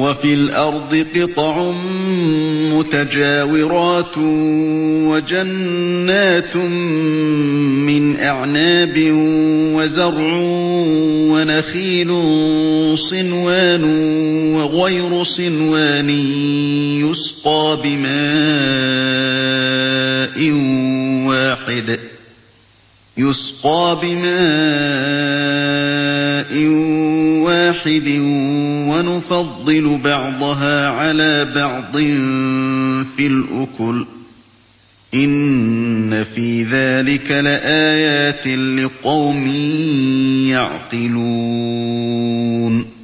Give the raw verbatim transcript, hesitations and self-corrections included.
وَفِي الْأَرْضِ قِطَعٌ مُّتَجَاوِرَاتٌ وَجَنَّاتٌ مِّنْ أَعْنَابٍ وَزَرْعٌ وَنَخِيلٌ صِنْوَانٌ وَغَيْرُ صِنْوَانٍ يُسْقَىٰ بِمَاءٍ وَاحِدٍ وَنُفَضِّلُ بَعْضَهَا عَلَىٰ بَعْضٍ فِي الْأُكُلِ ۚ إِنَّ فِي ذَٰلِكَ لَآيَاتٍ لِّقَوْمٍ يَعْقِلُونَ